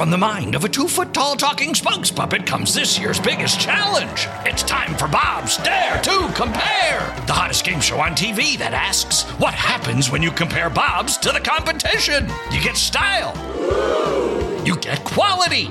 From the mind of a 2-foot-tall talking spokes puppet comes this year's biggest challenge. It's time for Bob's Dare to Compare, the hottest game show on TV that asks, what happens when you compare Bob's to the competition? You get style. You get quality.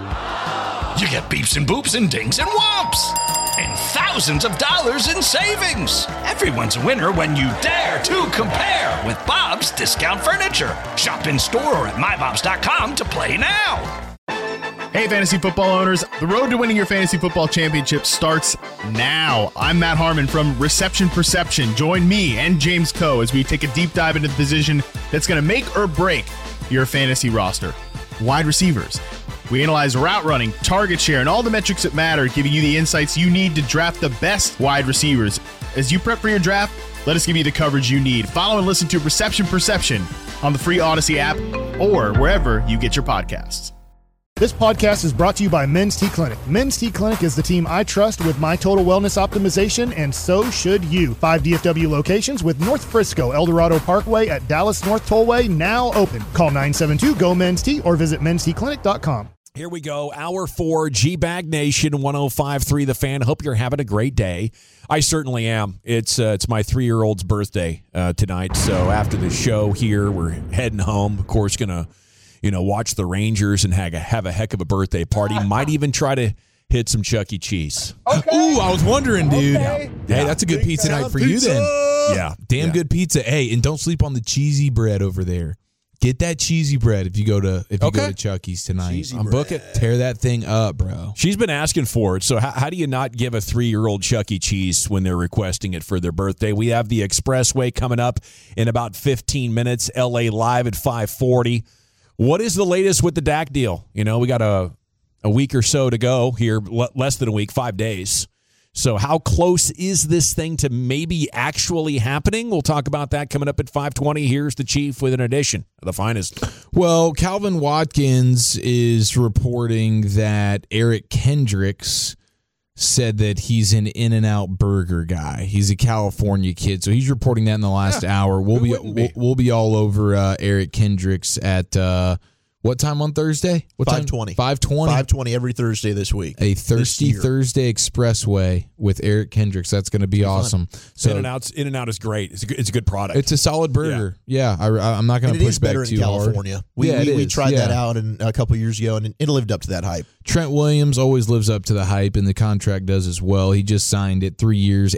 You get beeps and boops and dings and whomps. And thousands of dollars in savings. Everyone's a winner when you dare to compare with Bob's Discount Furniture. Shop in store or at mybobs.com to play now. Hey, fantasy football owners. The road to winning your fantasy football championship starts now. I'm Matt Harmon from Reception Perception. Join me and James Coe as we take a deep dive into the position that's going to make or break your fantasy roster. Wide receivers. We analyze route running, target share, and all the metrics that matter, giving you the insights you need to draft the best wide receivers. As you prep for your draft, let us give you the coverage you need. Follow and listen to Reception Perception on the free Odyssey app or wherever you get your podcasts. This podcast is brought to you by Men's T Clinic. Men's T Clinic is the team I trust with my total wellness optimization, and so should you. 5 DFW locations with North Frisco, El Dorado Parkway at Dallas North Tollway now open. Call 972-GO-MEN'S-T or visit mensteclinic.com. Here we go. Hour 4, G-Bag Nation, 105.3 The Fan. Hope you're having a great day. I certainly am. It's my 3-year-old's birthday tonight, so after the show here, we're heading home. Of course, going to watch the Rangers and have a heck of a birthday party. Might even try to hit some Chuck E. Cheese. Okay. Ooh, I was wondering, dude. Okay. Hey, that's a good pizza night for you then. Yeah, good pizza. Hey, and don't sleep on the cheesy bread over there. Get that cheesy bread if you go to Chuck E.'s tonight. I'm booking. Tear that thing up, bro. She's been asking for it. So how do you not give a 3-year-old Chuck E. Cheese when they're requesting it for their birthday? We have the Expressway coming up in about 15 minutes. LA Live at 5:40. What is the latest with the Dak deal? We got a week or so to go here, less than a week, 5 days. So how close is this thing to maybe actually happening? We'll talk about that coming up at 5:20. Here's the Chief with an edition of the finest. Well, Calvin Watkins is reporting that Eric Kendricks said that he's an In-N-Out burger guy. He's a California kid, so he's reporting that in the last hour. We'll be all over Eric Kendricks at what time on Thursday? 5:20. 5:20 every Thursday this week. A Thirsty Thursday Expressway with Eric Kendricks. That's going to be awesome. So In-N-Out is great. It's a good product. It's a solid burger. Yeah, I'm not going to push back too hard. California. We tried that out a couple years ago, and it lived up to that hype. Trent Williams always lives up to the hype, and the contract does as well. He just signed it 3 years,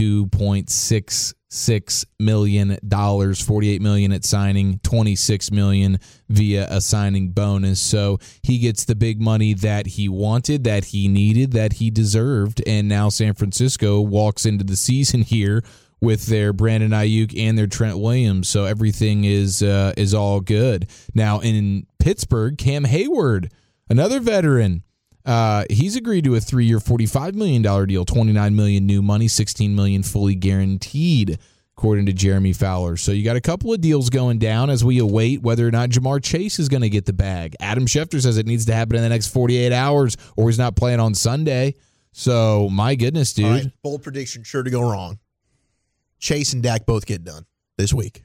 $82.66 million, $48 million at signing, $26 million via a signing bonus. So he gets the big money that he wanted, that he needed, that he deserved, and now San Francisco walks into the season here with their Brandon Ayuk and their Trent Williams. So everything is all good. Now in Pittsburgh, Cam Hayward, another veteran, he's agreed to a 3-year, $45 million deal, $29 million new money, $16 million fully guaranteed, according to Jeremy Fowler. So you got a couple of deals going down as we await whether or not Jamar Chase is going to get the bag. Adam Schefter says it needs to happen in the next 48 hours or he's not playing on Sunday. So, my goodness, dude. All right, bold prediction, sure to go wrong. Chase and Dak both get done this week.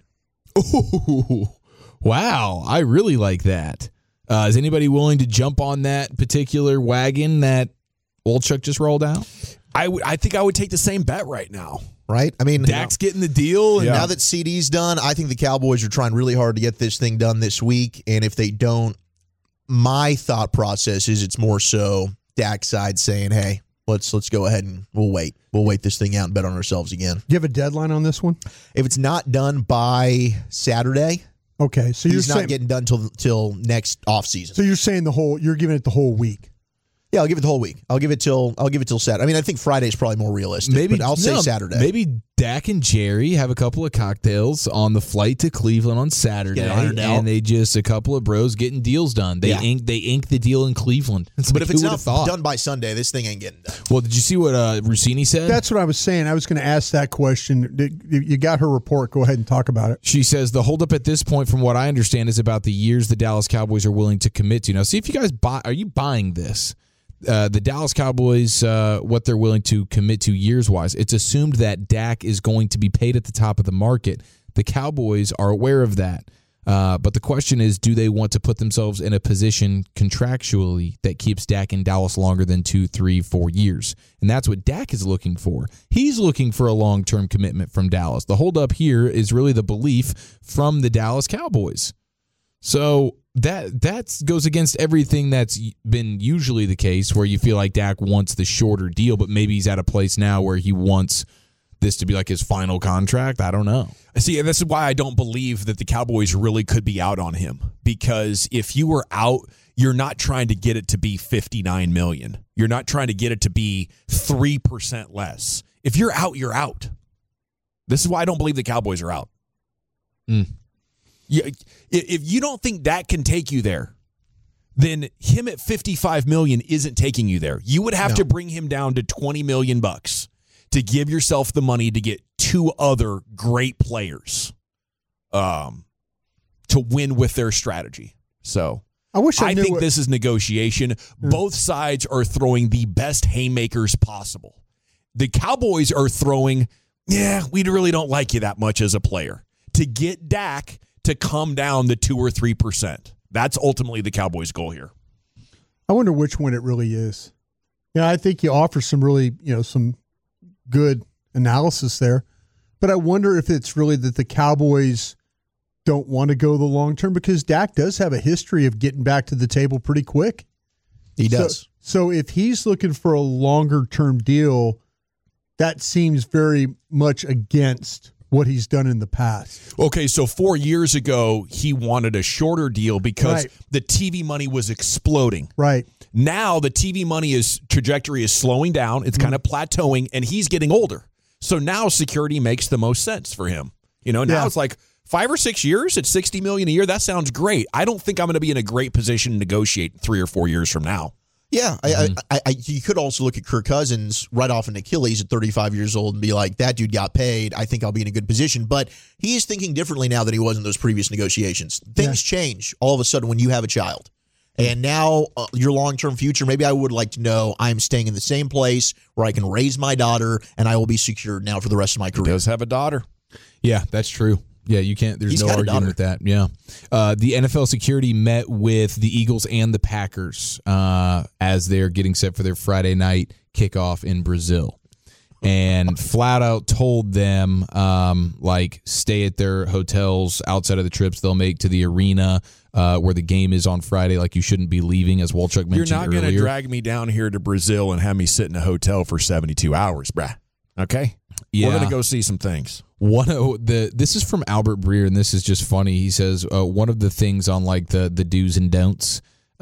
Ooh, wow. I really like that. Is anybody willing to jump on that particular wagon that Old Chuck just rolled out? I think I would take the same bet right now. Right? I mean, Dak's getting the deal. And now that CD's done, I think the Cowboys are trying really hard to get this thing done this week. And if they don't, my thought process is it's more so Dak's side saying, hey, let's go ahead and we'll wait. We'll wait this thing out and bet on ourselves again. Do you have a deadline on this one? If it's not done by Saturday, okay, so he's not getting done till next offseason. So you're saying you're giving it the whole week. Yeah, I'll give it the whole week. I'll give it till Saturday. I mean, I think Friday's probably more realistic, but I'll say Saturday. Maybe Dak and Jerry have a couple of cocktails on the flight to Cleveland on Saturday, and they just a couple of bros getting deals done. They ink the deal in Cleveland. But if it's not done by Sunday, this thing ain't getting done. Well, did you see what Rossini said? That's what I was saying. I was going to ask that question. You got her report. Go ahead and talk about it. She says the holdup at this point, from what I understand, is about the years the Dallas Cowboys are willing to commit to. Now, see if you guys are you buying this? The Dallas Cowboys, what they're willing to commit to years-wise, it's assumed that Dak is going to be paid at the top of the market. The Cowboys are aware of that. But the question is, do they want to put themselves in a position contractually that keeps Dak in Dallas longer than 2, 3, 4 years? And that's what Dak is looking for. He's looking for a long-term commitment from Dallas. The holdup here is really the belief from the Dallas Cowboys. So that goes against everything that's been usually the case, where you feel like Dak wants the shorter deal, but maybe he's at a place now where he wants this to be like his final contract. I don't know. See, and this is why I don't believe that the Cowboys really could be out on him, because if you were out, you're not trying to get it to be $59 million. You're not trying to get it to be 3% less. If you're out, you're out. This is why I don't believe the Cowboys are out. If you don't think that can take you there, then him at $55 million isn't taking you there. You would have to bring him down to $20 million to give yourself the money to get 2 other great players to win with their strategy. So I think this is negotiation. Both sides are throwing the best haymakers possible. The Cowboys are throwing, we really don't like you that much as a player, to get Dak to come down to 2 or 3%. That's ultimately the Cowboys' goal here. I wonder which one it really is. Yeah, I think you offer some really, some good analysis there, but I wonder if it's really that the Cowboys don't want to go the long term, because Dak does have a history of getting back to the table pretty quick. He does. So if he's looking for a longer term deal, that seems very much against what he's done in the past. Okay, so 4 years ago, he wanted a shorter deal because the TV money was exploding. Right. Now the TV money trajectory is slowing down. It's kind of plateauing, and he's getting older. So now security makes the most sense for him. Now it's like 5 or 6 years at $60 million a year. That sounds great. I don't think I'm going to be in a great position to negotiate 3 or 4 years from now. Yeah, you could also look at Kirk Cousins right off an Achilles at 35 years old and be like, that dude got paid. I think I'll be in a good position. But he is thinking differently now than he was in those previous negotiations. Things change all of a sudden when you have a child. And now your long-term future, maybe I would like to know I'm staying in the same place where I can raise my daughter and I will be secured now for the rest of my career. He does have a daughter. Yeah, that's true. Yeah, you can't. There's no argument with that. Yeah. The NFL security met with the Eagles and the Packers as they're getting set for their Friday night kickoff in Brazil, and flat out told them stay at their hotels outside of the trips they'll make to the arena where the game is on Friday. Like, you shouldn't be leaving, as Walchuk mentioned earlier. You're not going to drag me down here to Brazil and have me sit in a hotel for 72 hours, bruh. Okay? Yeah. We're going to go see some things. This is from Albert Breer, and this is just funny. He says one of the things on the do's and don'ts,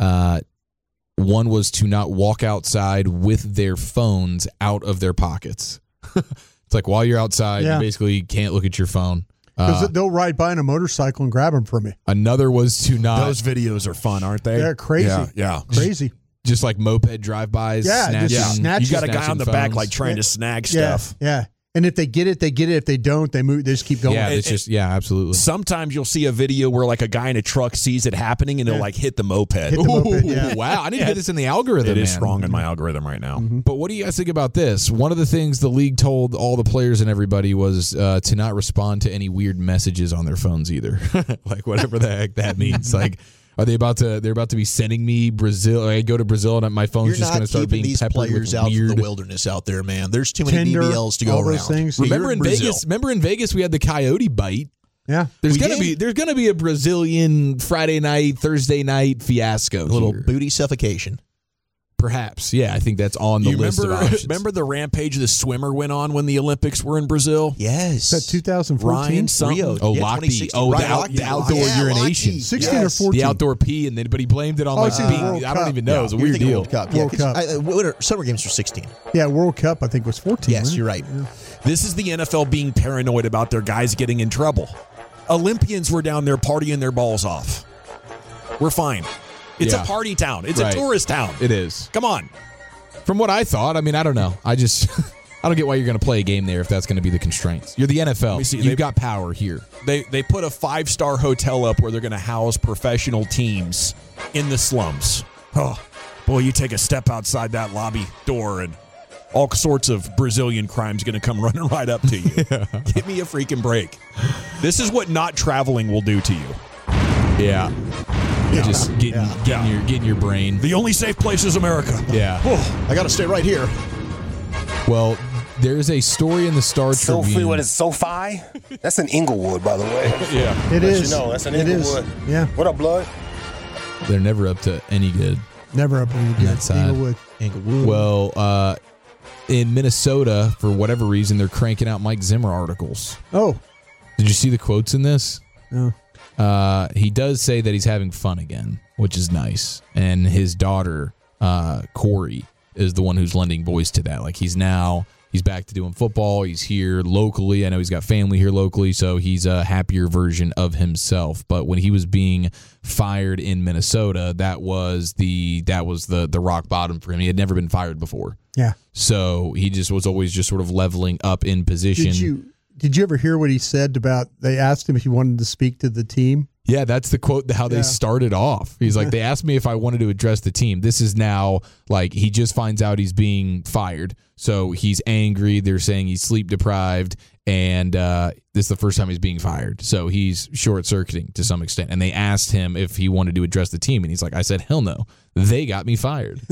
one was to not walk outside with their phones out of their pockets. It's like, while you're outside, you basically can't look at your phone. Because they'll ride by on a motorcycle and grab them from you. Another was to not. Those videos are fun, aren't they? They're crazy. Yeah. Crazy. Just like moped drive-bys. Yeah, you got a guy on the back trying to snag stuff. Yeah. And if they get it, they get it. If they don't, they move. They just keep going. Yeah, absolutely. Sometimes you'll see a video where a guy in a truck sees it happening and he'll hit the moped. Wow, I need to get this in the algorithm. It is strong in my algorithm right now. Mm-hmm. But what do you guys think about this? One of the things the league told all the players and everybody was to not respond to any weird messages on their phones either. Whatever the heck that means. Are they about to? They're about to be sending me Brazil. I go to Brazil and my phone's just going to start being peppered with weird. These players out from the wilderness out there, man. There's too many BBLs to go around. Things. Remember in Vegas we had the coyote bite. Yeah, there's gonna be a Brazilian Friday night, Thursday night fiasco. A little booty suffocation. Perhaps, yeah. I think that's on the list of options. Remember the rampage the swimmer went on when the Olympics were in Brazil? Yes. Is that 2014? Rio. The outdoor urination. 16 or 14. The outdoor pee, but he blamed it on being. I don't even know. It was a weird deal. World Cup. Summer Games were 16. Yeah, World Cup I think was 14. Yes, you're right. Yeah. This is the NFL being paranoid about their guys getting in trouble. Olympians were down there partying their balls off. We're fine. It's a party town. It's a tourist town. It is. Come on. From what I thought, I don't know. I don't get why you're going to play a game there if that's going to be the constraints. You're the NFL. You've got power here. They put a 5-star hotel up where they're going to house professional teams in the slums. Oh, boy, you take a step outside that lobby door and all sorts of Brazilian crime's going to come running right up to you. Give me a freaking break. This is what not traveling will do to you. Yeah. Just getting your brain. The only safe place is America. Yeah. I got to stay right here. Well, there's a story in the Star Tribune. What is SoFi? That's in Inglewood, by the way. Yeah. It is. You know, that's in It Inglewood. is. Yeah. What up, blood? They're never up to any good. Never up any good. That side. Inglewood. Well, in Minnesota, for whatever reason, they're cranking out Mike Zimmer articles. Oh. Did you see the quotes in this? No. He does say that he's having fun again, which is nice. And his daughter, Corey, is the one who's lending voice to that. Like, he's back to doing football. He's here locally. I know he's got family here locally, so he's a happier version of himself. But when he was being fired in Minnesota, that was the rock bottom for him. He had never been fired before. Yeah. So he just was always just sort of leveling up in position. Did you ever hear what he said about, they asked him if he wanted to speak to the team? Yeah, that's the quote, how they started off. He's like, they asked me if I wanted to address the team. This is now, like, he just finds out he's being fired. So he's angry. They're saying he's sleep deprived. And this is the first time he's being fired. So he's short-circuiting to some extent. And they asked him if he wanted to address the team. And he's like, I said, hell no. They got me fired.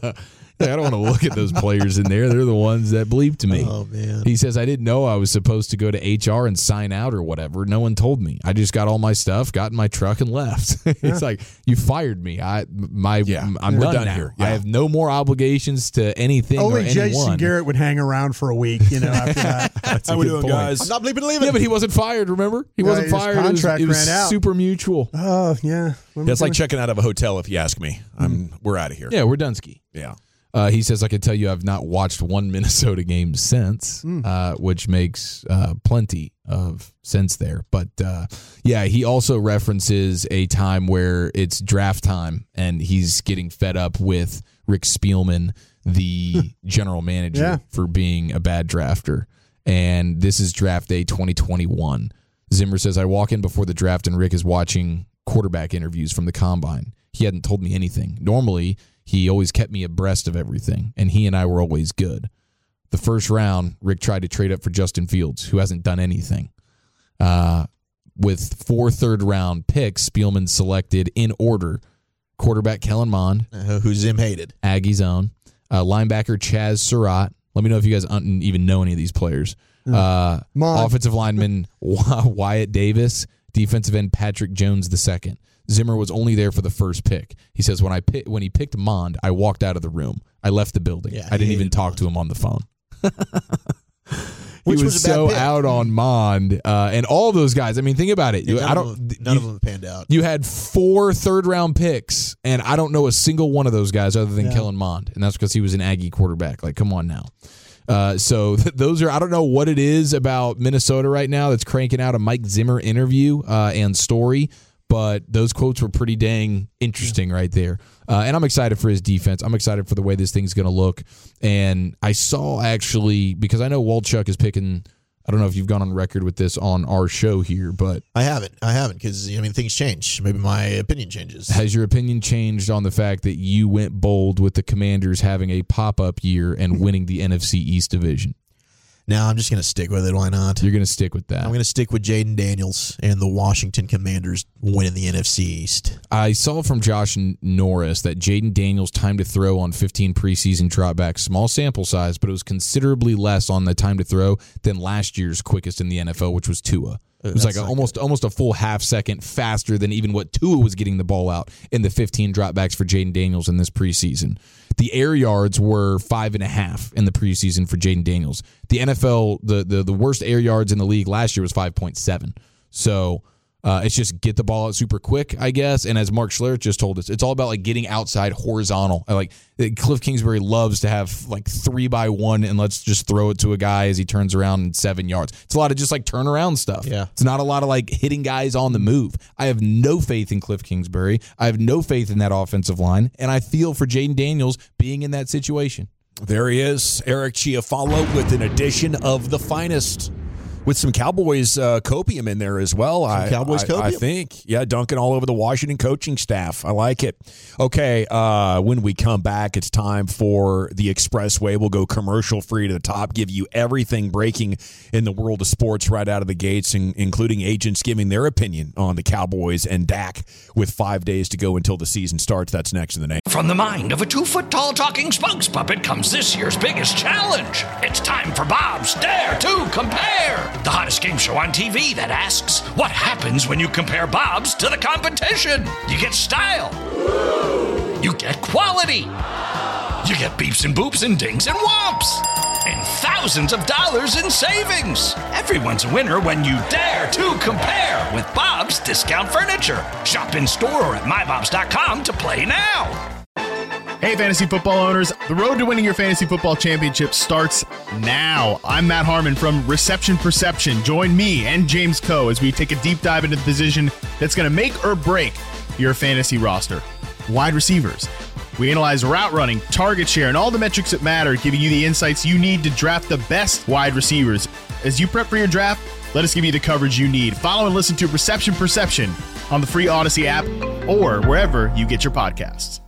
I don't want to look at those players in there. They're the ones that bleeped me. Oh, man. He says, I didn't know I was supposed to go to HR and sign out or whatever. No one told me. I just got all my stuff, got in my truck, and left. It's like, you fired me. I'm done now. here. Yeah. I have no more obligations to anything Only or anyone. Jason Garrett would hang around for a week, after that. That's a How we good doing, point. guys? I'm not bleeping leaving. Yeah, but he wasn't fired, remember? He wasn't his fired. contract It was ran out. super mutual. Oh, yeah. That's like checking out of a hotel, if you ask me. We're out of here. Yeah, we're done ski. Yeah. He says, I can tell you I've not watched one Minnesota game since, which makes plenty of sense there. But, yeah, he also references a time where it's draft time, and he's getting fed up with Rick Spielman, the general manager, for being a bad drafter. And this is draft day 2021. Zimmer says, I walk in before the draft, and Rick is watching quarterback interviews from the combine. He hadn't told me anything. Normally, he always kept me abreast of everything, and he and I were always good. The first round, Rick tried to trade up for Justin Fields, who hasn't done anything. With 4 third-round picks, Spielman selected in order quarterback Kellen Mond, who Zim hated. Aggie's own, linebacker Chaz Surratt. Let me know if you guys even know any of these players. Offensive lineman Wyatt Davis, defensive end Patrick Jones II. Zimmer was only there for the first pick. He says, when he picked Mond, I walked out of the room. I left the building. I didn't even talk to him on the phone. He was so out on Mond and all those guys. I mean, think about it. None of them panned out. You had 4 third-round picks, and I don't know a single one of those guys other than Kellen Mond, and that's because he was an Aggie quarterback. Like, come on now. So those are, I don't know what it is about Minnesota right now that's cranking out a Mike Zimmer interview and story, but those quotes were pretty dang interesting right there. And I'm excited for his defense. I'm excited for the way this thing's going to look. And I saw actually, because I know Walchuk is picking, I don't know if you've gone on record with this on our show here, but I haven't because, things change. Maybe my opinion changes. Has your opinion changed on the fact that you went bold with the Commanders having a pop-up year and winning the NFC East division? No, I'm just going to stick with it. Why not? You're going to stick with that. I'm going to stick with Jaden Daniels and the Washington Commanders winning the NFC East. I saw from Josh Norris that Jaden Daniels' time to throw on 15 preseason dropbacks, small sample size, but it was considerably less on the time to throw than last year's quickest in the NFL, which was Tua. It was like almost a full half second faster than even what Tua was getting the ball out in the 15 dropbacks for Jaden Daniels in this preseason. The air yards were 5.5 in the preseason for Jaden Daniels. The NFL, the worst air yards in the league last year was 5.7. So it's just get the ball out super quick, I guess. And as Mark Schlereth just told us, it's all about like getting outside horizontal. Like Cliff Kingsbury loves to have like 3x1 and let's just throw it to a guy as he turns around in 7 yards. It's a lot of just like turnaround stuff. Yeah. It's not a lot of like hitting guys on the move. I have no faith in Cliff Kingsbury. I have no faith in that offensive line. And I feel for Jaden Daniels being in that situation. There he is, Eric Chiafalo with an edition of The Finest. With some Cowboys copium in there as well. Cowboys copium? I think. Yeah, dunking all over the Washington coaching staff. I like it. Okay, when we come back, it's time for the Expressway. We'll go commercial free to the top, give you everything breaking in the world of sports right out of the gates, including agents giving their opinion on the Cowboys and Dak with 5 days to go until the season starts. That's next in the name. From the mind of a 2-foot-tall talking spokes puppet comes this year's biggest challenge. It's time for Bob's Dare to Compare, the hottest game show on TV that asks, what happens when you compare Bob's to the competition? You get style. You get quality. You get beeps and boops and dings and whomps. And thousands of dollars in savings. Everyone's a winner when you dare to compare with Bob's Discount Furniture. Shop in store or at mybobs.com to play now. Hey, fantasy football owners, the road to winning your fantasy football championship starts now. I'm Matt Harmon from Reception Perception. Join me and James Coe as we take a deep dive into the position that's going to make or break your fantasy roster. Wide receivers. We analyze route running, target share, and all the metrics that matter, giving you the insights you need to draft the best wide receivers. As you prep for your draft, let us give you the coverage you need. Follow and listen to Reception Perception on the free Odyssey app or wherever you get your podcasts.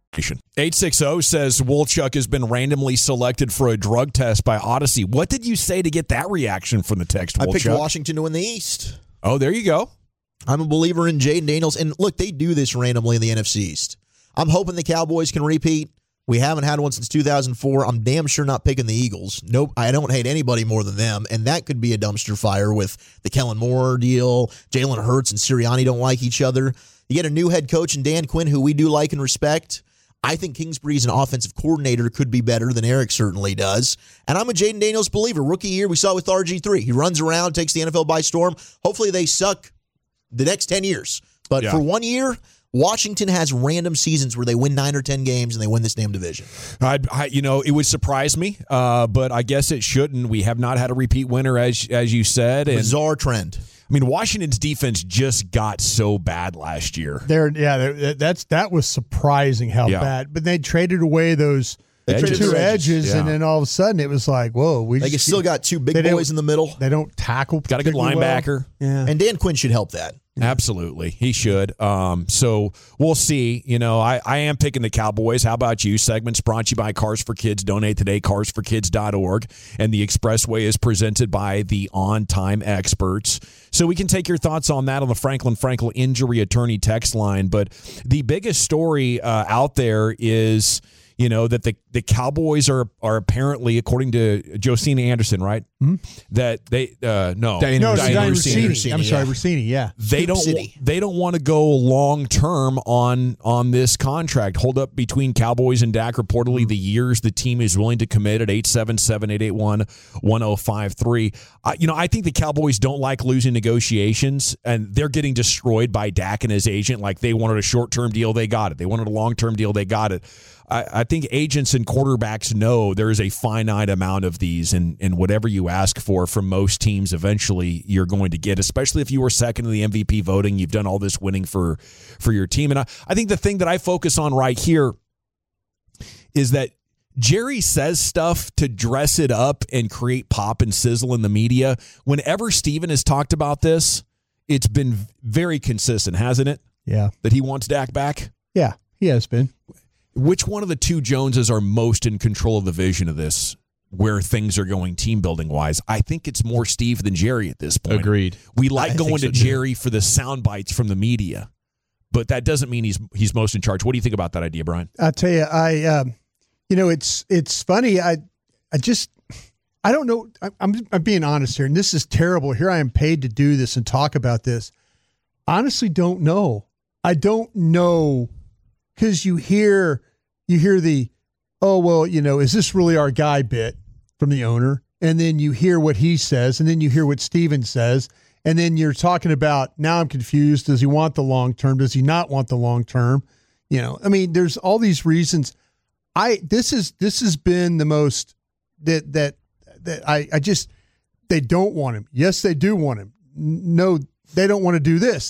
860 says Wolchuk has been randomly selected for a drug test by Odyssey. What did you say to get that reaction from the text, Wolchuk? I picked Washington to win the East. Oh, there you go. I'm a believer in Jaden Daniels. And look, they do this randomly in the NFC East. I'm hoping the Cowboys can repeat. We haven't had one since 2004. I'm damn sure not picking the Eagles. Nope, I don't hate anybody more than them. And that could be a dumpster fire with the Kellen Moore deal. Jalen Hurts and Sirianni don't like each other. You get a new head coach in Dan Quinn, who we do like and respect. I think Kingsbury's an offensive coordinator, could be better than Eric certainly does. And I'm a Jaden Daniels believer. Rookie year, we saw it with RG3. He runs around, takes the NFL by storm. Hopefully they suck the next 10 years. But for 1 year, Washington has random seasons where they win 9 or 10 games and they win this damn division. It would surprise me, but I guess it shouldn't. We have not had a repeat winner, as you said. And bizarre trend. I mean, Washington's defense just got so bad last year. That was surprising how bad. But they traded away those two edges, and then all of a sudden it was like, whoa, they still got two big boys in the middle. They don't tackle. Got a good linebacker. Well. Yeah. And Dan Quinn should help that. Absolutely. He should. So we'll see. You know, I am picking the Cowboys. How about you? Segments brought to you by Cars for Kids. Donate today, carsforkids.org. And the Expressway is presented by the On Time Experts. So we can take your thoughts on that on the Franklin Frankel Injury Attorney text line. But the biggest story out there is, you know, that the Cowboys are apparently, according to Josina Anderson, right? Mm-hmm. That they Diana Rossini. I'm sorry, Rossini. Yeah, they don't want to go long term on this contract. Hold up between Cowboys and Dak. Reportedly, the years the team is willing to commit at 877-881-1053. I think the Cowboys don't like losing negotiations, and they're getting destroyed by Dak and his agent. Like, they wanted a short term deal, they got it. They wanted a long term deal, they got it. I think agents and quarterbacks know there is a finite amount of these, and whatever you ask for from most teams, eventually you're going to get, especially if you were second in the MVP voting. You've done all this winning for your team. And I think the thing that I focus on right here is that Jerry says stuff to dress it up and create pop and sizzle in the media. Whenever Steven has talked about this, it's been very consistent, hasn't it? Yeah. That he wants Dak back? Yeah, he has been. Which one of the two Joneses are most in control of the vision of this, where things are going team building wise? I think it's more Steve than Jerry at this point. Agreed. We like going to Jerry for the sound bites from the media, but that doesn't mean he's most in charge. What do you think about that idea, Brian? I'll tell you, it's funny. I don't know. I'm being honest here, and this is terrible. Here I am paid to do this and talk about this. Honestly, don't know. I don't know. Because you hear the, oh, well, is this really our guy bit from the owner? And then you hear what he says, and then you hear what Steven says, and then you're talking about, now I'm confused. Does he want the long term? Does he not want the long term? There's all these reasons. This has been the most that I just, they don't want him. Yes, they do want him. No, they don't want to do this.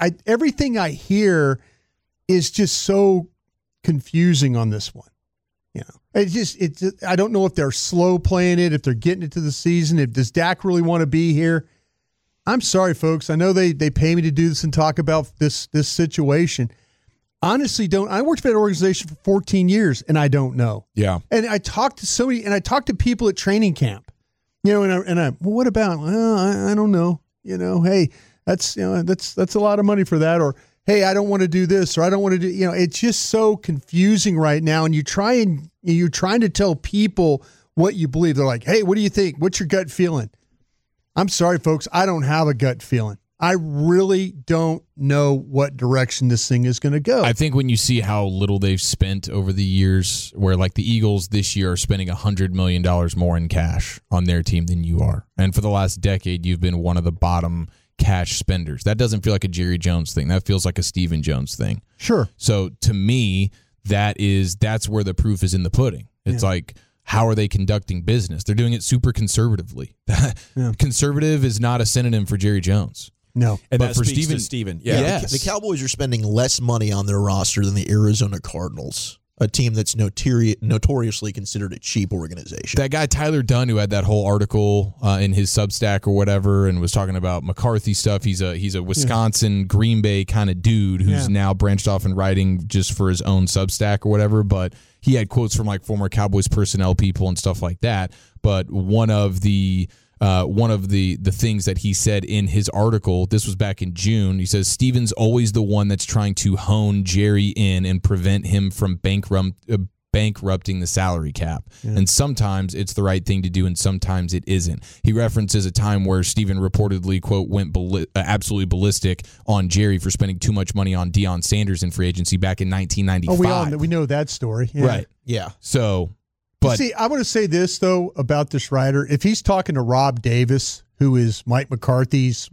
Everything I hear is just so confusing on this one. I don't know if they're slow playing it, if they're getting it to the season. Does Dak really want to be here? I'm sorry, folks. I know they pay me to do this and talk about this situation. Honestly, I worked for that organization for 14 years, and I don't know. Yeah. And I talked to somebody, and I talked to people at training camp. Well, what about? Well, I don't know. Hey, that's a lot of money for that. Or hey, I don't want to do this, or I don't want to do. It's just so confusing right now. And you're trying to tell people what you believe. They're like, hey, what do you think? What's your gut feeling? I'm sorry, folks. I don't have a gut feeling. I really don't know what direction this thing is going to go. I think when you see how little they've spent over the years, where like the Eagles this year are spending $100 million more in cash on their team than you are. And for the last decade, you've been one of the bottom cash spenders. That doesn't feel like a Jerry Jones thing. That feels like a Stephen Jones thing. Sure. So to me, that's where the proof is in the pudding. It's like, how are they conducting business? They're doing it super conservatively. Conservative is not a synonym for Jerry Jones. No. And but that for speaks to Steven, yeah. yes. The Cowboys are spending less money on their roster than the Arizona Cardinals, a team that's notoriously considered a cheap organization. That guy Tyler Dunn, who had that whole article in his Substack or whatever, and was talking about McCarthy stuff. He's a Wisconsin, Green Bay kind of dude who's now branched off and writing just for his own Substack or whatever. But he had quotes from like former Cowboys personnel people and stuff like that. But one of the things that he said in his article, this was back in June, he says, Steven's always the one that's trying to hone Jerry in and prevent him from bankrupting the salary cap. Yeah. And sometimes it's the right thing to do and sometimes it isn't. He references a time where Steven reportedly, quote, went absolutely ballistic on Jerry for spending too much money on Deion Sanders in free agency back in 1995. We know that story. Yeah. Right. Yeah. So... But see, I want to say this, though, about this writer. If he's talking to Rob Davis, who was Mike McCarthy's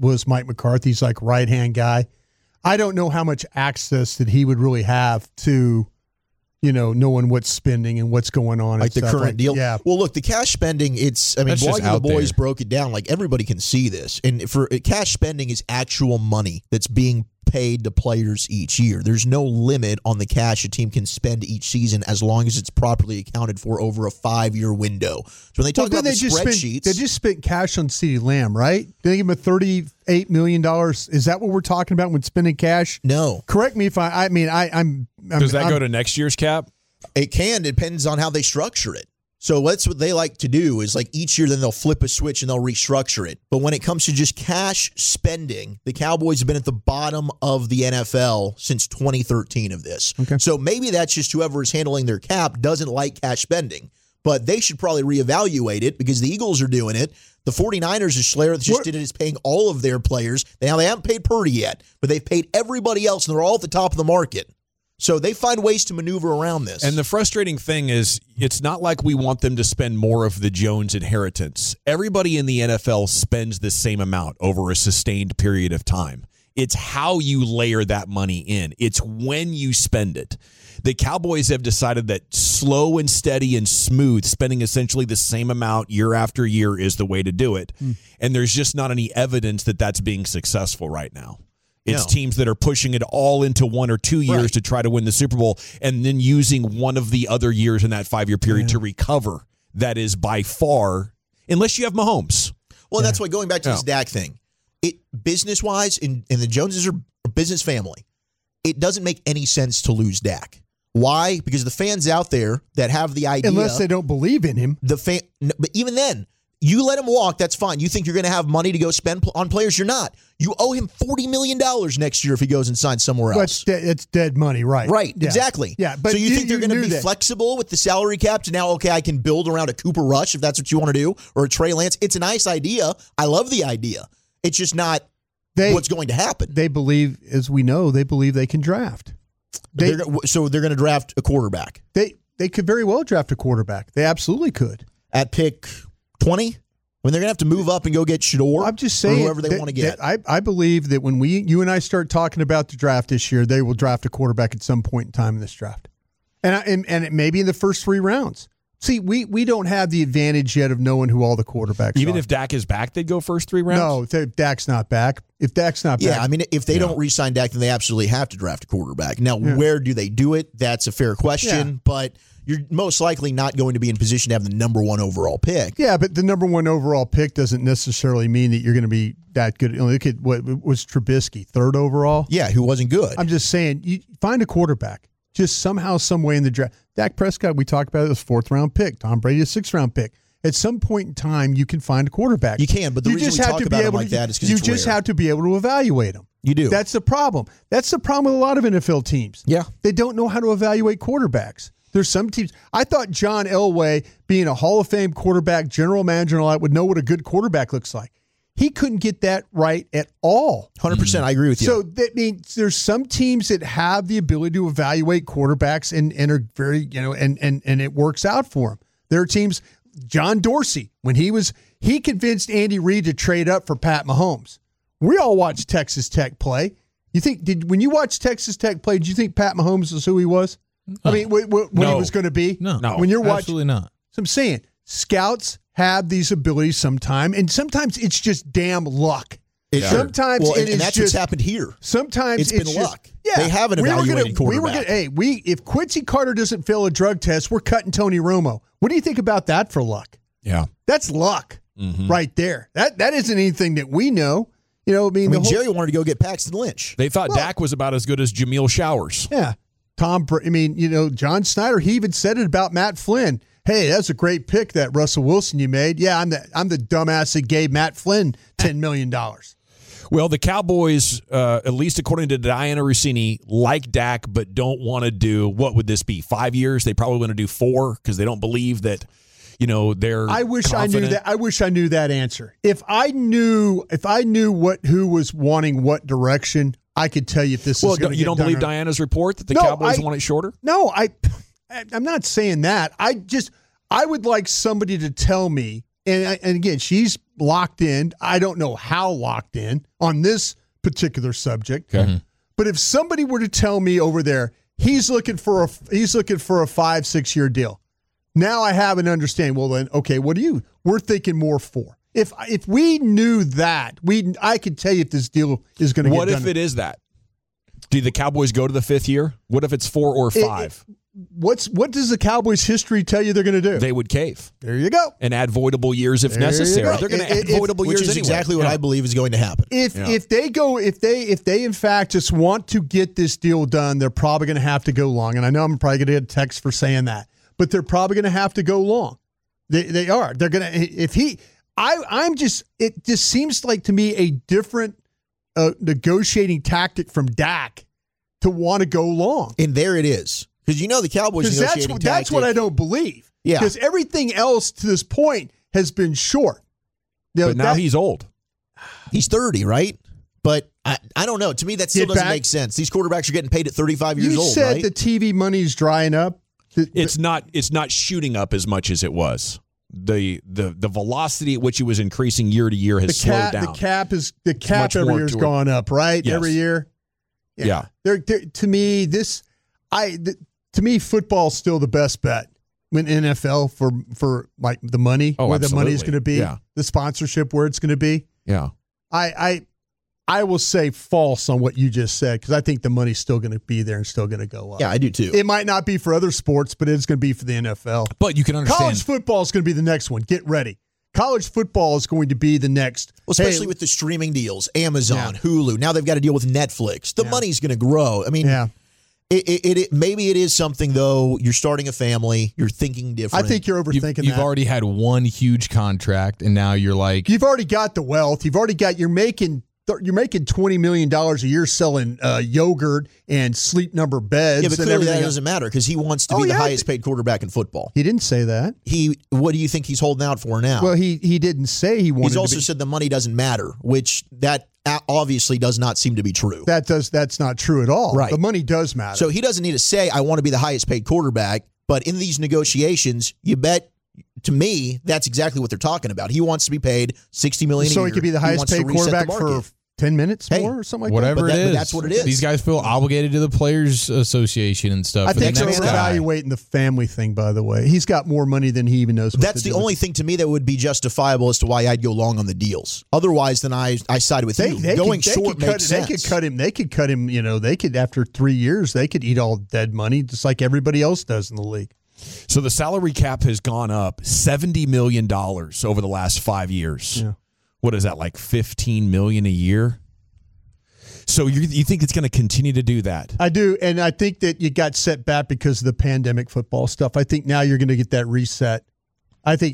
like right-hand guy, I don't know how much access that he would really have to, knowing what's spending and what's going on. Like the current deal. Yeah. Well, look, the cash spending, Blogging the Boys broke it down. Like, everybody can see this. And for cash spending is actual money that's being paid to players each year. There's no limit on the cash a team can spend each season as long as it's properly accounted for over a 5-year window. So when they talk about the spreadsheets... They just spent cash on CeeDee Lamb, right? Did they give him a $38 million? Is that what we're talking about when spending cash? No. Correct me if I'm Does that go to next year's cap? It can. It depends on how they structure it. So that's what they like to do is like each year then they'll flip a switch and they'll restructure it. But when it comes to just cash spending, the Cowboys have been at the bottom of the NFL since 2013 of this. Okay. So maybe that's just whoever is handling their cap doesn't like cash spending. But they should probably reevaluate it because the Eagles are doing it. The 49ers, as Schler just did it, is paying all of their players. Now, they haven't paid Purdy yet, but they've paid everybody else, and they're all at the top of the market. So they find ways to maneuver around this. And the frustrating thing is it's not like we want them to spend more of the Jones inheritance. Everybody in the NFL spends the same amount over a sustained period of time. It's how you layer that money in. It's when you spend it. The Cowboys have decided that slow and steady and smooth, spending essentially the same amount year after year is the way to do it. And there's just not any evidence that that's being successful right now. It's teams that are pushing it all into 1 or 2 years to try to win the Super Bowl and then using one of the other years in that 5-year period to recover. That is by far, unless you have Mahomes. Well, that's why going back to this Dak thing, business-wise, and the Joneses are a business family, it doesn't make any sense to lose Dak. Why? Because the fans out there that have the idea... Unless they don't believe in him. But even then... You let him walk, that's fine. You think you're going to have money to go spend on players? You're not. You owe him $40 million next year if he goes and signs somewhere else. It's dead money, right? Right, yeah. exactly. Yeah, but so you think they're going to be flexible with the salary cap to now, okay, I can build around a Cooper Rush if that's what you want to do, or a Trey Lance? It's a nice idea. I love the idea. It's just not what's going to happen. They believe, as we know, they can draft. So they're going to draft a quarterback. They could very well draft a quarterback. They absolutely could. At pick 20? When they're going to have to move up and go get Shador, I'm just saying, or whoever they want to get. I believe that when you and I start talking about the draft this year, they will draft a quarterback at some point in time in this draft, and maybe in the first 3 rounds. See, we don't have the advantage yet of knowing who all the quarterbacks Even are. if Dak is back, they'd go first 3 rounds? No, if Dak's not back. If Dak's not back. Yeah, I mean, if they don't re-sign Dak, then they absolutely have to draft a quarterback. Now, where do they do it? That's a fair question, but you're most likely not going to be in position to have the number 1 overall pick. Yeah, but the number 1 overall pick doesn't necessarily mean that you're going to be that good. Look at what was Trubisky, 3rd overall? Yeah, who wasn't good. I'm just saying, you find a quarterback. Just somehow, some way in the draft. Dak Prescott, we talked about it, was 4th-round pick. Tom Brady, a 6th-round pick. At some point in time, you can find a quarterback. You can, but the reason we talk about him like that is because you just have to be able to evaluate him. You do. That's the problem. That's the problem with a lot of NFL teams. Yeah. They don't know how to evaluate quarterbacks. There's some teams. I thought John Elway, being a Hall of Fame quarterback, general manager, and all that, would know what a good quarterback looks like. He couldn't get that right at all. 100%, I agree with you. So that means there's some teams that have the ability to evaluate quarterbacks and are very, and it works out for them. There are teams, John Dorsey, when he convinced Andy Reid to trade up for Pat Mahomes. We all watched Texas Tech play. When you watched Texas Tech play, did you think Pat Mahomes was who he was? I mean, when he was going to be? No. When you're watching, absolutely not. So I'm saying, scouts have these abilities sometimes, and sometimes it's just damn luck. Sometimes it is and that's just, what's happened here. Sometimes it's been just, luck. Yeah, they haven't evaluated quarterback. If Quincy Carter doesn't fail a drug test, we're cutting Tony Romo. What do you think about that for luck? Yeah, that's luck right there. That isn't anything that we know. Jerry wanted to go get Paxton Lynch. They thought Dak was about as good as Jameel Showers. Yeah, John Snyder. He even said it about Matt Flynn. Hey, that's a great pick, that Russell Wilson you made. Yeah, I'm the dumbass that gave Matt Flynn $10 million. Well, the Cowboys, at least according to Diana Rossini, like Dak, but don't want to do, what would this be, 5 years? They probably want to do 4 because they don't believe that, they're I wish confident. I knew that. I wish I knew that answer. If I knew who was wanting what direction, I could tell you if this is going to get done. You don't believe Diana's report that the Cowboys want it shorter? No, I'm not saying that. I would like somebody to tell me, and again, she's locked in. I don't know how locked in on this particular subject. Okay. But if somebody were to tell me over there, he's looking for a 5-6 year deal. Now I have an understanding. Well, then, okay, we're thinking more 4. If we knew that, I could tell you if this deal is going to get done. What if it is that? Do the Cowboys go to the 5th year? What if it's 4 or 5? What does the Cowboys' history tell you they're going to do? They would cave. There you go. And add voidable years if necessary. They're going to add voidable years, which is anyway. exactly what I believe is going to happen. If they in fact just want to get this deal done, they're probably going to have to go long. And I know I'm probably going to get a text for saying that, but they're probably going to have to go long. They are. They're going to. It just seems like to me a different negotiating tactic from Dak to want to go long. And there it is. Because the Cowboys negotiating tactic. That's what I don't believe. Yeah. Because everything else to this point has been short. But now he's old. He's 30, right? But I don't know. To me, that still doesn't make sense. These quarterbacks are getting paid at 35 years old, right? You said the TV money's drying up. It's not shooting up as much as it was. The velocity at which it was increasing year to year has slowed down. The cap every year's gone up, right? Yes. Every year. Yeah. To me, football's still the best bet in NFL for like the money, where absolutely. the money's going to be, the sponsorship where it's going to be. Yeah. I will say false on what you just said because I think the money's still going to be there and still going to go up. Yeah, I do too. It might not be for other sports, but it's going to be for the NFL. But you can understand. College football is going to be the next one. Get ready. College football is going to be the next. Well, especially with the streaming deals, Amazon, Hulu. Now they've got to deal with Netflix. The money's going to grow. I mean, maybe it is something, though. You're starting a family. You're thinking different. I think you're overthinking that. You've already had one huge contract, and now you're like. You've already got the wealth. You're making $20 million a year selling yogurt and sleep number beds. Yeah, but and clearly everything that doesn't matter because he wants to be the highest paid quarterback in football. He didn't say that. What do you think he's holding out for now? Well, he didn't say he wanted. He's also said the money doesn't matter, which that obviously does not seem to be true. That's not true at all. Right. The money does matter. So he doesn't need to say, I want to be the highest paid quarterback. But in these negotiations, you bet, to me, that's exactly what they're talking about. He wants to be paid $60 million a year. So he could be the highest paid quarterback for 10 minutes more or something like whatever that. it is. That's what it is. These guys feel obligated to the Players Association and stuff. I think the they're next guy. evaluating the family thing, by the way. He's got more money than he even knows what That's to the do only with. thing to me that would be justifiable as to why I'd go long on the deals. Otherwise, then I side with you. Going short makes sense. They could cut him, they could, after 3 years, they could eat all dead money just like everybody else does in the league. So the salary cap has gone up $70 million over the last 5 years. Yeah. What is that, like $15 million a year? So you think it's going to continue to do that? I do, and I think that you got set back because of the pandemic football stuff. I think now you're going to get that reset. I think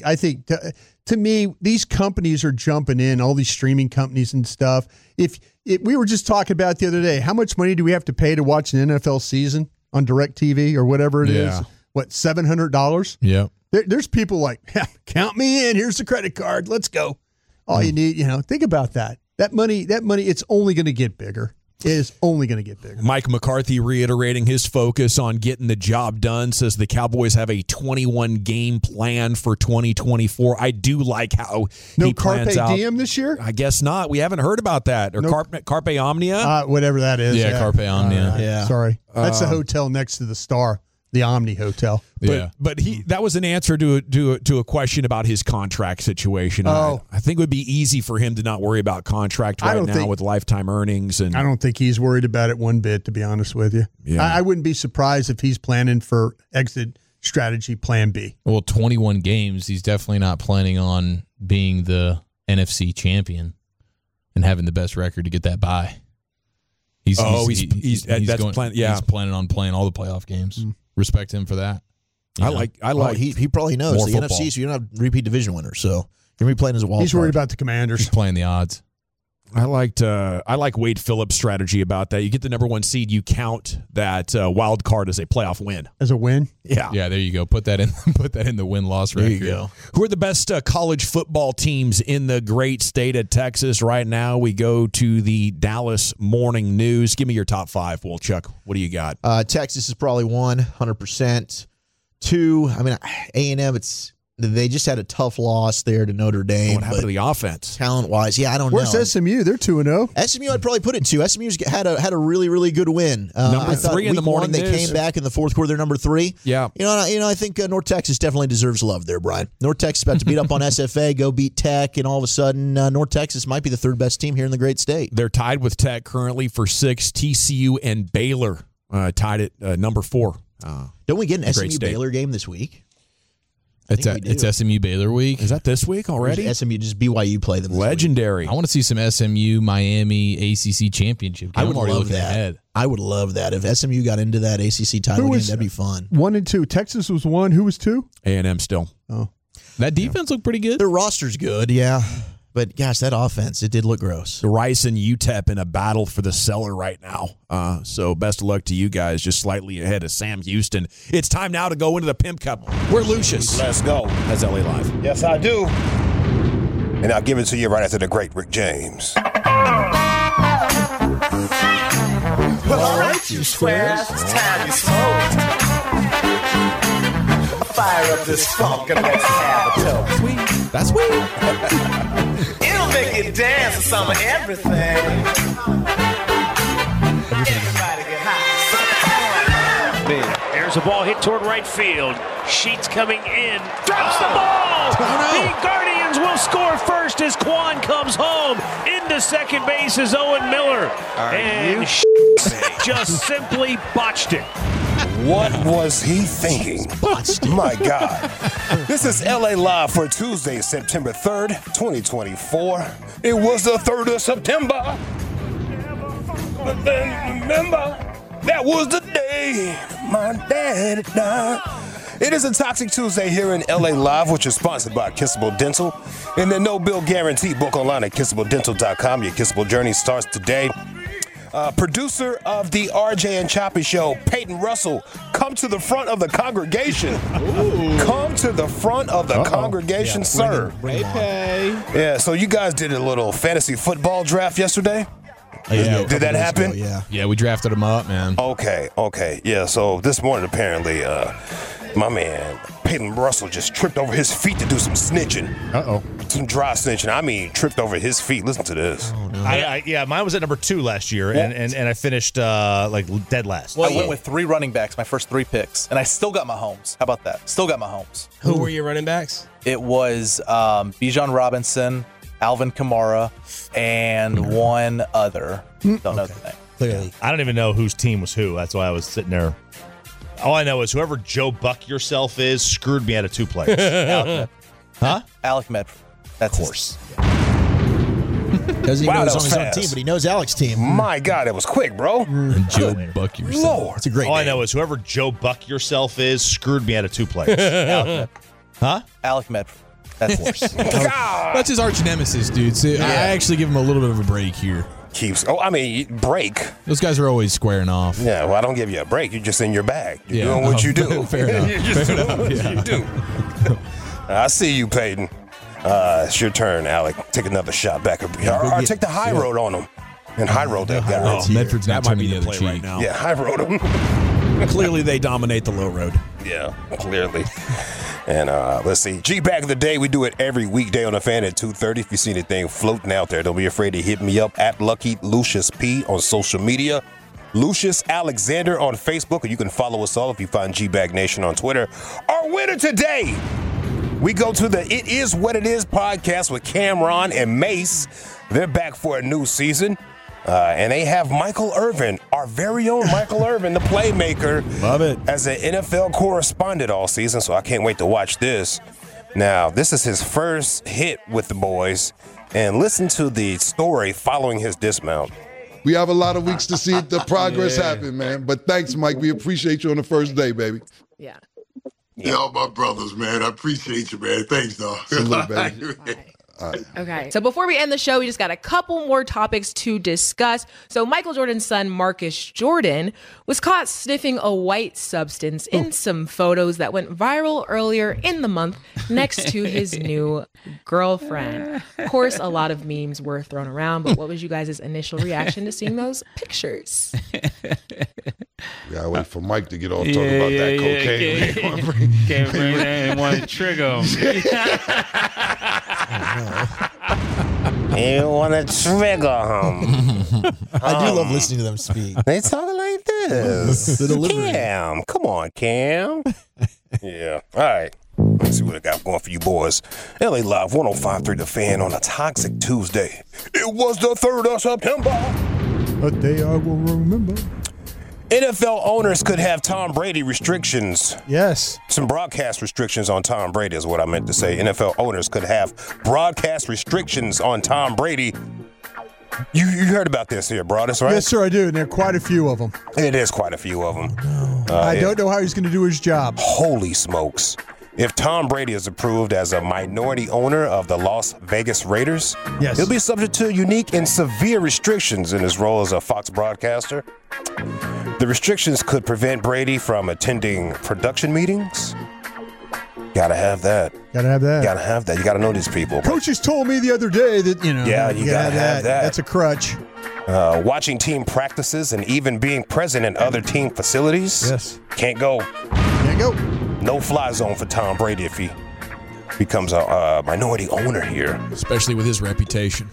to me, these companies are jumping in, all these streaming companies and stuff. If we were just talking about it the other day, how much money do we have to pay to watch an NFL season on DirecTV or whatever it is? What, $700? Yeah. There's people like, count me in. Here's the credit card. Let's go. All you need, think about that. That money, it's only going to get bigger. It is only going to get bigger. Mike McCarthy reiterating his focus on getting the job done, says the Cowboys have a 21-game plan for 2024. I do like how No he Carpe plans out. Diem this year? I guess not. We haven't heard about that. Or No. Carpe Omnia? Whatever that is. Yeah, Carpe Omnia. Yeah. Sorry. That's the hotel next to the Star, the Omni Hotel. But that was an answer to a question about his contract situation. I think it would be easy for him to not worry about contract right now with lifetime earnings. And I don't think he's worried about it one bit, to be honest with you. Yeah. I wouldn't be surprised if he's planning for exit strategy plan B. Well, 21 games, he's definitely not planning on being the NFC champion and having the best record to get that bye. He's planning on playing all the playoff games. Respect him for that. I like. He probably knows more the football. NFC, so you don't have repeat division winners. So you're going to be playing as a wild He's card. worried about the Commanders. He's playing the odds. I like Wade Phillips' strategy about that. You get the number one seed, you count that wild card as a playoff win. As a win? Yeah. Yeah, there you go. Put that in the win-loss record. There you go. Who are the best college football teams in the great state of Texas right now? We go to the Dallas Morning News. Give me your top five, Wolchuk. What do you got? Texas is probably 100%. 2, A&M, they just had a tough loss there to Notre Dame. What happened to the offense? Talent-wise, I don't know. Where's SMU? They're 2-0. SMU, I'd probably put it 2. SMU's had a really, really good win. Number I thought 3 in the week morning one, they news. came back in the fourth quarter. They're number 3. Yeah. I think North Texas definitely deserves love there, Brian. North Texas about to beat up on SFA, go beat Tech, and all of a sudden, North Texas might be the third best team here in the great state. They're tied with Tech currently for 6. TCU and Baylor tied at number 4. Don't we get an great SMU state. Baylor game this week? It's SMU Baylor week. Is that this week already? SMU, just BYU play them this week. Legendary. I want to see some SMU Miami ACC championship. I would I'm already love looking that. ahead. I would love that. If SMU got into that ACC title game, that'd be fun. 1 and 2. Texas was 1. Who was 2? A&M still. Oh. That defense looked pretty good. Their roster's good, yeah. But, gosh, that offense, it did look gross. Rice and UTEP in a battle for the cellar right now. So best of luck to you guys, just slightly ahead of Sam Houston. It's time now to go into the Pimp Cup. We're Lucius. Let's go. That's LA Live. Yes, I do. And I'll give it to you right after the great Rick James. Well, all right, you squares, it's time you smoke. Fire up this funk and let's have a toast. That's sweet. It'll make you dance to some of everything. Everybody get high. There's a ball hit toward right field. Sheets coming in. Drops the ball. The Guardians will score first as Quan comes home. Into second base is Owen Miller. And just simply botched it. What was he thinking? My God. This is LA Live for Tuesday, September 3rd, 2024. It was the 3rd of September. But then remember, that was the day my daddy died. It is a Toxic Tuesday here in LA Live, which is sponsored by Kissable Dental. And the no bill guarantee. Book online at kissabledental.com. Your kissable journey starts today. Producer of the RJ and Choppy Show, Peyton Russell, come to the front of the congregation. Ooh. Come to the front of the congregation, sir. Yeah, so you guys did a little fantasy football draft yesterday? Yeah, did that happen? Ago, Yeah, we drafted him up, man. Okay. Yeah, so this morning apparently My man, Peyton Russell just tripped over his feet to do some snitching. Uh-oh. Some dry snitching. I mean, tripped over his feet. Listen to this. Oh, no. Yeah, mine was at number 2 last year, and I finished dead last. Well, I went with 3 running backs, my first 3 picks, and I still got Mahomes. How about that? Still got Mahomes. Who were your running backs? It was Bijan Robinson, Alvin Kamara, and one other. Don't know the name. Clearly. I don't even know whose team was who. That's why I was sitting there. All I know is whoever Joe Buck yourself is screwed me out of 2 players. Huh? Alec Medford. That's of course. Doesn't even know he's on his own team, but he knows Alex's team. My God, that was quick, bro. And Joe Buck yourself. Lord. It's a great All name. I know is whoever Joe Buck yourself is screwed me out of 2 players. Huh? Alec Medford. That's Of course. That's his arch nemesis, dude. So I actually give him a little bit of a break here. Break. Those guys are always squaring off. Yeah, well, I don't give you a break. You're just in your bag. You're doing what you do. Fair enough. You're just doing what you do. I see you, Peyton. It's your turn, Alec. Take another shot back. Or take the high road on him. And high road that guy. Oh, Medford's that not might be turning the the other play right cheek. now. Yeah, high road him. Clearly, they dominate the low road. Yeah, clearly. And let's see. G-Bag of the Day, we do it every weekday on the Fan at 2:30. If you see anything floating out there, don't be afraid to hit me up at Lucky Lucius P on social media. Lucius Alexander on Facebook, or you can follow us all if you find G-Bag Nation on Twitter. Our winner today, we go to the It Is What It Is podcast with Cameron and Mace. They're back for a new season. And they have Michael Irvin, our very own Michael Irvin, the playmaker. Love it. As an NFL correspondent all season, so I can't wait to watch this. Now, this is his first hit with the boys. And listen to the story following his dismount. We have a lot of weeks to see the progress happen, man. But thanks, Mike. We appreciate you on the first day, baby. Yeah. Y'all my brothers, man. I appreciate you, man. Thanks, dog. Salute, baby. Okay. So before we end the show, we just got a couple more topics to discuss. So Michael Jordan's son, Marcus Jordan, was caught sniffing a white substance in some photos that went viral earlier in the month next to his new girlfriend. Of course, a lot of memes were thrown around, but what was you guys' initial reaction to seeing those pictures? We gotta wait for Mike to get on talking about that cocaine. Can't bring that and want to trigger him. You want to trigger him. I do love listening to them speak. They talk like this. The delivery. Cam. Come on, Cam. Yeah. All right. Let's see what I got going for you boys. LA Live 105.3 The Fan on a Toxic Tuesday. It was the 3rd of September. A day I will remember. NFL owners could have Tom Brady restrictions. Yes. Some broadcast restrictions on Tom Brady is what I meant to say. NFL owners could have broadcast restrictions on Tom Brady. You heard about this here, Broadus, right? Yes, sir, I do. And there are quite a few of them. It is quite a few of them. I don't know how he's going to do his job. Holy smokes. If Tom Brady is approved as a minority owner of the Las Vegas Raiders, yes, he'll be subject to unique and severe restrictions in his role as a Fox broadcaster. The restrictions could prevent Brady from attending production meetings. Gotta have that. Gotta have that. Gotta have that. You gotta know these people. Coaches told me the other day that, Yeah, you gotta have that. That's a crutch. Watching team practices and even being present in other team facilities. Yes. Can't go. Can't go. No fly zone for Tom Brady if he becomes a minority owner here. Especially with his reputation.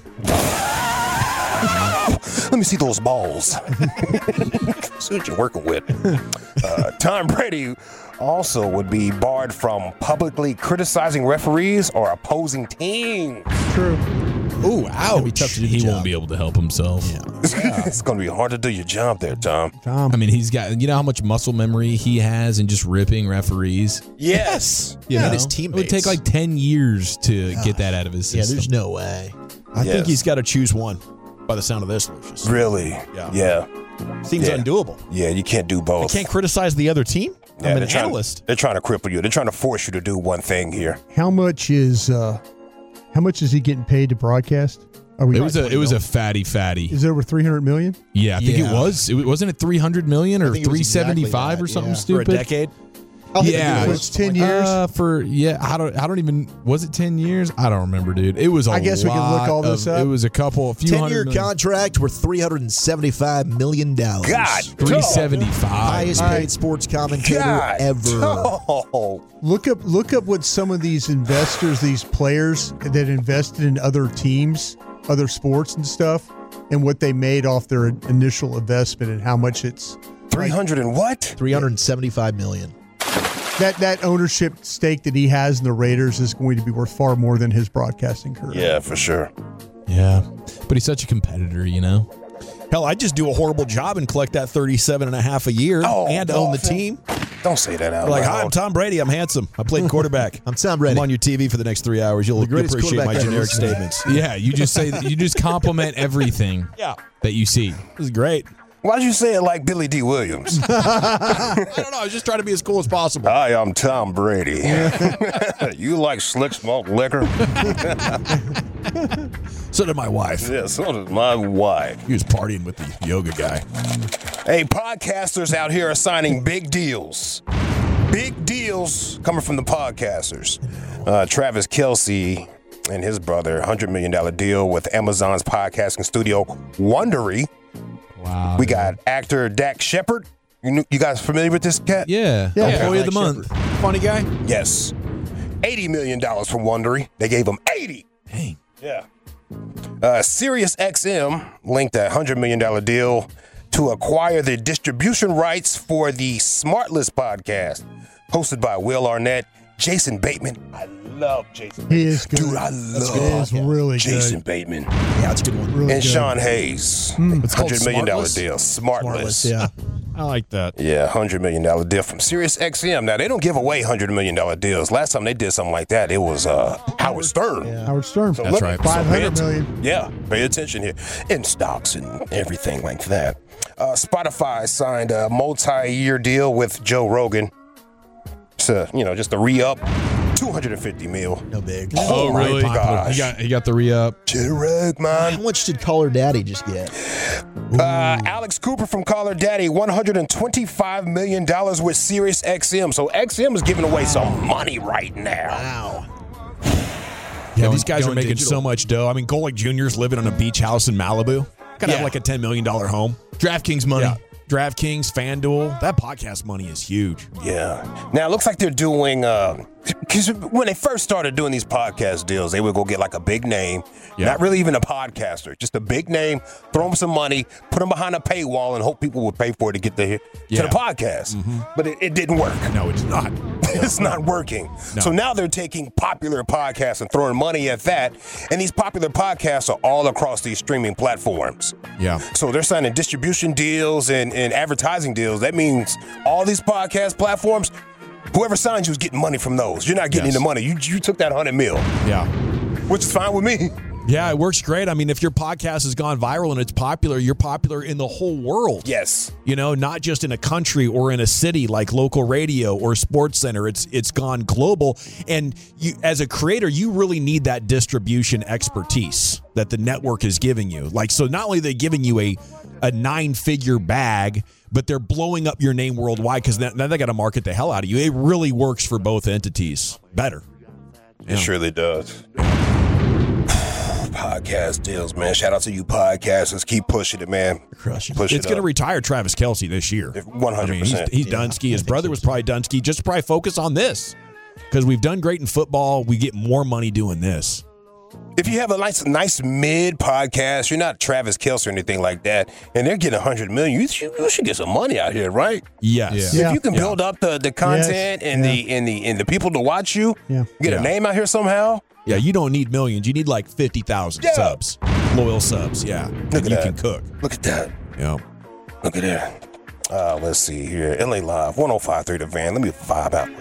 Let me see those balls. See what you're working with. Tom Brady also would be barred from publicly criticizing referees or opposing teams. True. Ooh, ouch. Be tough to do. He won't be able to help himself. It's going to be hard to do your job there, Tom. I mean, he's got, you know how much muscle memory he has in just ripping referees? Yes. You know? his It teammates. would take like 10 years to get that out of his Yeah, system. there's no way. I think Yes. he's got to choose one by the sound of this, Lucius. Really? Yeah. Seems Yeah. undoable. Yeah, you can't do both. I can't criticize the other team. Yeah, I'm they're an trying- analyst. They're trying to cripple you. They're trying to force you to do one thing here. How much is he getting paid to broadcast? It was a fatty. Is it over $300 million? Yeah, I think it was. Wasn't it 300 million or I think it was 375 exactly or something that, yeah. stupid? For a decade. Yeah, So it's 10 years? I don't even, was it 10 years? I don't remember, dude. It was a I guess we can look all this up. It was a few 10-year hundred million. contract worth $375 million. God, 375. Highest paid sports commentator ever. Look up what some of these investors, these players that invested in other teams, other sports and stuff, and what they made off their initial investment and how much it's 300 and what? $375 million. That ownership stake that he has in the Raiders is going to be worth far more than his broadcasting career. Yeah, for sure. Yeah, but he's such a competitor, you know. Hell, I just do a horrible job and collect that 37.5 a year and own the team. Don't say that out Like, loud. hi, I'm Tom Brady. I'm handsome. I played quarterbater. I'm Tom Brady. I'm on your TV for the next 3 hours. You'll greatest appreciate my quarterback generic ever. statements. Yeah, you just compliment everything that you see. This is great. Why did you say it like Billy D. Williams? I don't know. I was just trying to be as cool as possible. Hi, I'm Tom Brady. You like slick smoked liquor? So did my wife. Yeah, so did my wife. He was partying with the yoga guy. Hey, podcasters out here are signing big deals. Big deals coming from the podcasters. Travis Kelce and his brother, $100 million deal with Amazon's podcasting studio, Wondery. Wow. We got actor Dak Shepard. You guys familiar with this cat? Yeah. Employee of the month. Funny guy? Yes. $80 million from Wondery. They gave him 80. Dang. Yeah. SiriusXM linked a $100 million deal to acquire the distribution rights for the Smartless podcast, hosted by Will Arnett, Jason Bateman. I love Jason Bateman. He is good. Dude, I love He is really Jason good. Bateman. Yeah, it's a good one. Really And good. Sean Hayes. It's called $100 million Smartless? deal. Smartless. Yeah. I like that. Yeah, $100 million deal from SiriusXM. Now, they don't give away $100 million deals. Last time they did something like that, it was Howard Stern. Howard Stern. So That's look- right. so pay 500 million. Yeah, pay attention here. In stocks and everything like that. Spotify signed a multi-year deal with Joe Rogan. So, just a re-up. $250 million. No big. Oh, really? my gosh. He got the re-up. Chitterag, man. How much did Caller Daddy just get? Alex Cooper from Caller Daddy, $125 million with SiriusXM. So XM is giving away some money right now. Wow. Yeah, these guys are going making digital. so much dough. I mean, Golick Jr.'s living in a beach house in Malibu. Gotta have like a $10 million home. DraftKings money. Yeah. DraftKings, FanDuel. That podcast money is huge. Yeah. Now, it looks like they're doing, because when they first started doing these podcast deals, they would go get like a big name, not really even a podcaster, just a big name, throw them some money, put them behind a paywall, and hope people would pay for it to get to the podcast. But it didn't work. No, it's not. It's not working. No. So now they're taking popular podcasts and throwing money at that. And these popular podcasts are all across these streaming platforms. Yeah. So they're signing distribution deals and advertising deals. That means all these podcast platforms, whoever signs you is getting money from those. You're not getting Yes. any money. You took that $100 million, Yeah. which is fine with me. Yeah, it works great. I mean, if your podcast has gone viral and it's popular, you're popular in the whole world. Yes. Not just in a country or in a city like local radio or Sports Center. It's gone global. And you, as a creator, you really need that distribution expertise that the network is giving you. Like, so not only are they giving you a 9-figure bag, but they're blowing up your name worldwide because now they got to market the hell out of you. It really works for both entities better. It surely does. Podcast deals, man. Shout out to you podcasters. Keep pushing it, man. Crushing. Push It's it going to up. retire Travis Kelce this year. 100%. I mean, he's done ski. His brother was probably done ski. Just probably focus on this because we've done great in football. We get more money doing this. If you have a nice mid podcast, you're not Travis Kelce or anything like that, and they're getting $100 million, you should get some money out here, right? Yes. If you can build up the content and the people to watch you, get a name out here somehow. Yeah, you don't need millions. You need like 50,000 subs, loyal subs. Yeah, Look at you that. can cook. Look at that. Yeah. Look at that. Let's see here. LA Live, 105.3 The Van. Let me vibe out.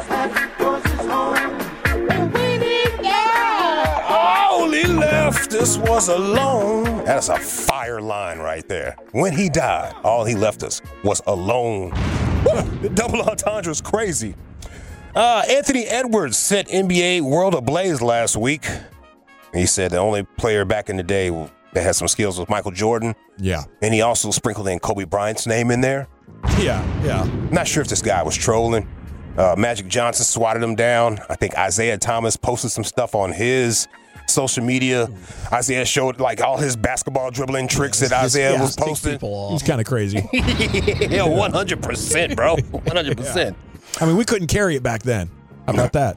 Oh, he left us was alone. That's a fire line right there. When he died, all he left us was alone. Woo, the double entendre is crazy. Anthony Edwards set NBA world ablaze last week. He said the only player back in the day that had some skills was Michael Jordan. Yeah. And he also sprinkled in Kobe Bryant's name in there. Yeah. Not sure if this guy was trolling, Magic Johnson swatted him down. I think Isaiah Thomas posted some stuff on his social media. Isaiah showed like all his basketball dribbling tricks that Isaiah was posting. He's kind of crazy. Yeah, 100%, bro. 100%. I mean, we couldn't carry it back then. How about that?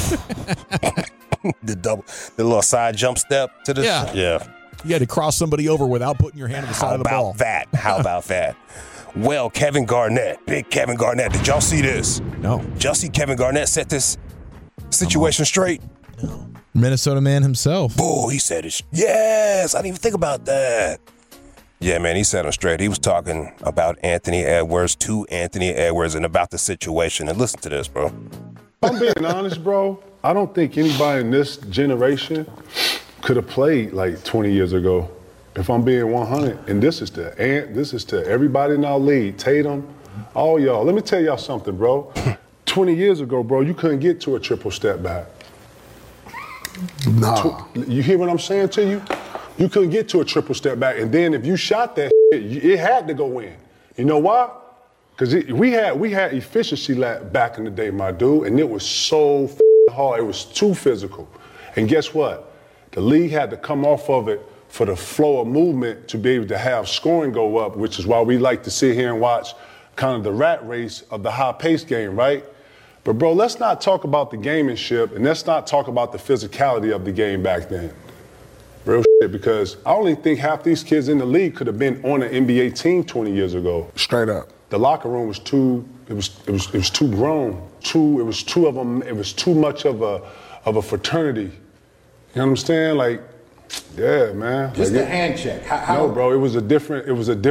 the little side jump step to the yeah. You had to cross somebody over without putting your hand on the side of the ball. How about that? Well, Kevin Garnett, big Kevin Garnett. Did y'all see this? No. Did y'all see Kevin Garnett set this situation straight? No. Minnesota man himself. Oh, he said it. Yes, I didn't even think about that. Yeah, man, he set him straight. He was talking about Anthony Edwards to Anthony Edwards and about the situation. And listen to this, bro. I'm being honest, bro. I don't think anybody in this generation could have played like 20 years ago. If I'm being 100, and this is to everybody in our league, Tatum, all y'all. Let me tell y'all something, bro. 20 years ago, bro, you couldn't get to a triple step back. Nah. You hear what I'm saying to you? You couldn't get to a triple step back, and then if you shot that shit, it had to go in. You know why? Because we had efficiency back in the day, my dude, and it was so hard. It was too physical. And guess what? The league had to come off of it for the flow of movement to be able to have scoring go up, which is why we like to sit here and watch kind of the rat race of the high-paced game, right? But, bro, let's not talk about the gamemanship, and let's not talk about the physicality of the game back then. Real shit, because I only think half these kids in the league could have been on an NBA team 20 years ago. Straight up. The locker room was too too grown. It was two of them. It was too much of a fraternity. You know what I'm saying? Like, yeah, man. Just like the hand check. No, bro. It was a different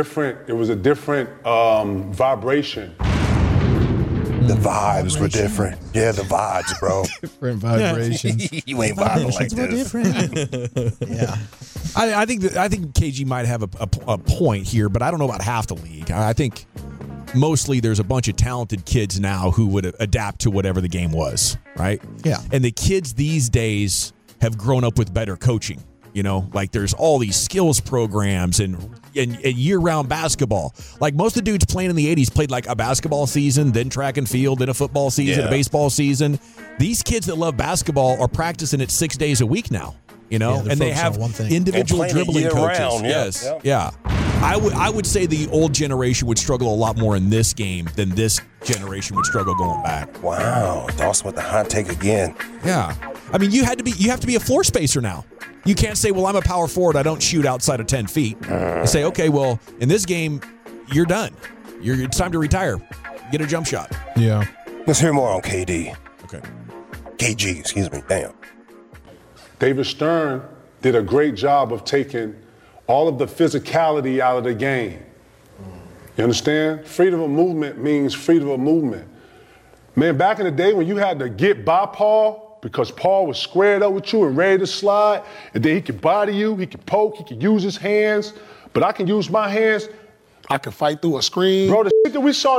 vibration. The vibes were different. Yeah, the vibes, bro. Different vibrations. You ain't vibing like this. Yeah. I think KG might have a point here, but I don't know about half the league. I think mostly there's a bunch of talented kids now who would adapt to whatever the game was, right? Yeah. And the kids these days have grown up with better coaching. You know, like there's all these skills programs and year-round basketball. Like most of the dudes playing in the 80s played like a basketball season, then track and field, then a football season, a baseball season. These kids that love basketball are practicing it 6 days a week now, you know, and they have individual dribbling coaches. Round, yes. Yeah. I would say the old generation would struggle a lot more in this game than this generation would struggle going back. Wow. Dawson with the hot take again. Yeah. I mean, you have to be a floor spacer now. You can't say, well, I'm a power forward. I don't shoot outside of 10 feet. You say, okay, well, in this game, you're done. It's time to retire. Get a jump shot. Yeah. Let's hear more on KD. Okay. KG, excuse me. Damn. David Stern did a great job of taking all of the physicality out of the game. You understand? Freedom of movement means freedom of movement. Man, back in the day when you had to get by Paul, because Paul was squared up with you and ready to slide, and then he could body you, he could poke, he could use his hands, but I can use my hands. I can fight through a screen. Bro, the shit that we saw in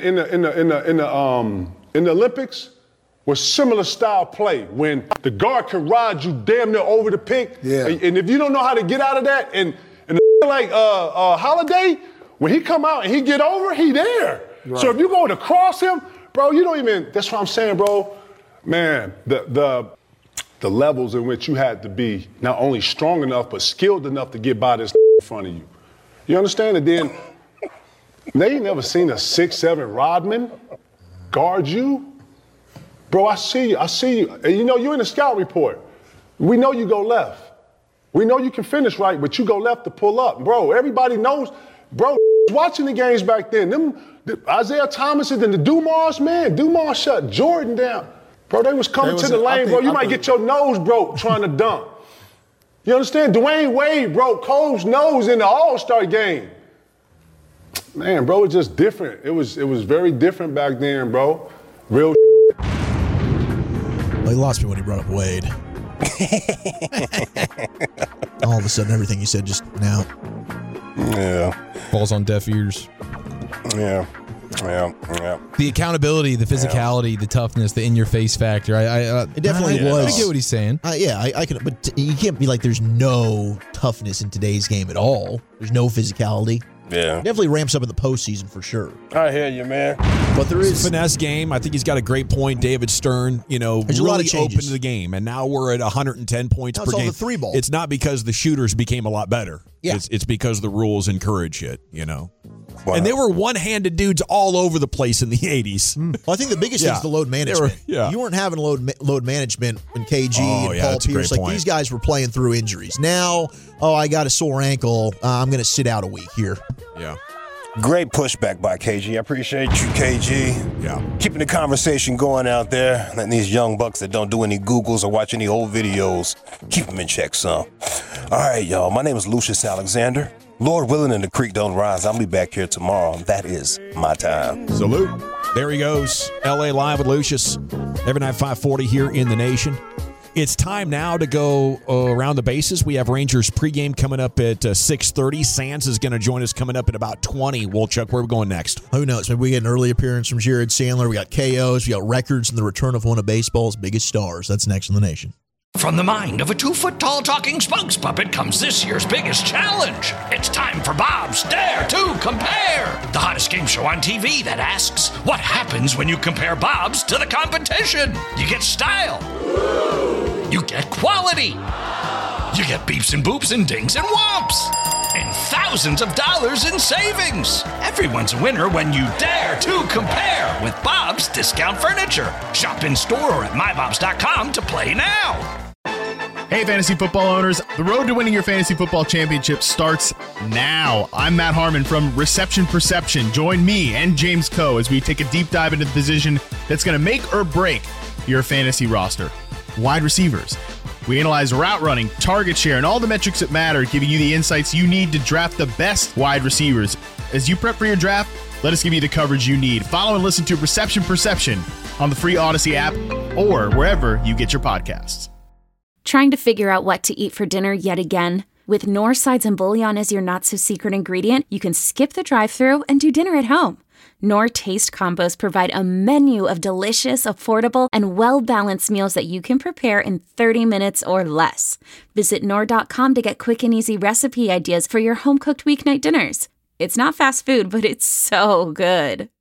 the Olympics was similar style play when the guard can ride you damn near over the pick. Yeah. And if you don't know how to get out of that, and like Holiday, when he come out and he get over, he there. Right. So if you go to cross him, bro, you don't even. That's what I'm saying, bro. Man, the levels in which you had to be not only strong enough but skilled enough to get by this in front of you. You understand? And then they ain't never seen a 6'7" Rodman guard you. Bro, I see you. And you know, you in the scout report. We know you go left. We know you can finish right, but you go left to pull up. Bro, everybody knows. Bro, watching the games back then, the Isaiah Thomas and the Dumars, man. Dumars shut Jordan down. Bro, they was coming to the lane, bro. You might get your nose broke trying to dunk. You understand? Dwayne Wade broke Cole's nose in the All-Star game. Man, bro, it's just different. It was very different back then, bro. Real. Well, he lost me when he brought up Wade. All of a sudden, everything you said just now. Yeah. Falls on deaf ears. Yeah. The accountability, the physicality, the toughness, the in-your-face factor. It definitely was. I get what he's saying. I can, but you can't be like there's no toughness in today's game at all. There's no physicality. Yeah. Definitely ramps up in the postseason for sure. I hear you, man. But there is finesse game. I think he's got a great point. David Stern, There's really a lot of changes. opened the game, and now we're at 110 points Now per it's all game. the three ball. It's not because the shooters became a lot better. Yeah. It's because the rules encourage it. Wow. And they were one-handed dudes all over the place in the 80s. Well, I think the biggest thing is the load management. You weren't having load management when KG and Paul that's a Pierce. great Like point. these guys were playing through injuries. Now, I got a sore ankle. I'm going to sit out a week here. Yeah. Great pushback by KG. I appreciate you, KG. Yeah. Keeping the conversation going out there. Letting these young bucks that don't do any Googles or watch any old videos, keep them in check some. All right, y'all. My name is Lucius Alexander. Lord willing and the creek don't rise. I'll be back here tomorrow. That is my time. Salute. There he goes. LA Live with Lucius. Every night 540 here in the nation. It's time now to go around the bases. We have Rangers pregame coming up at 6:30. Sands is going to join us coming up at about 20. Wolchuk, where are we going next? Who knows? Maybe we get an early appearance from Jared Sandler. We got KOs. We got records and the return of one of baseball's biggest stars. That's next in the nation. From the mind of a 2-foot-tall talking spokes puppet comes this year's biggest challenge. It's time for Bob's Dare to Compare, the hottest game show on TV that asks, what happens when you compare Bob's to the competition? You get style. You get quality. You get beeps and boops and dings and whomps. And thousands of dollars in savings. Everyone's a winner when you dare to compare with Bob's Discount Furniture. Shop in store or at mybobs.com to play now. Hey, fantasy football owners. The road to winning your fantasy football championship starts now. I'm Matt Harmon from Reception Perception. Join me and James Coe as we take a deep dive into the position that's going to make or break your fantasy roster. Wide receivers. We analyze route running, target share, and all the metrics that matter, giving you the insights you need to draft the best wide receivers. As you prep for your draft, let us give you the coverage you need. Follow and listen to Reception Perception on the free Odyssey app or wherever you get your podcasts. Trying to figure out what to eat for dinner yet again? With Knorr Sides and Bouillon as your not-so-secret ingredient, you can skip the drive-thru and do dinner at home. Knorr Taste Combos provide a menu of delicious, affordable, and well-balanced meals that you can prepare in 30 minutes or less. Visit Knorr.com to get quick and easy recipe ideas for your home-cooked weeknight dinners. It's not fast food, but it's so good.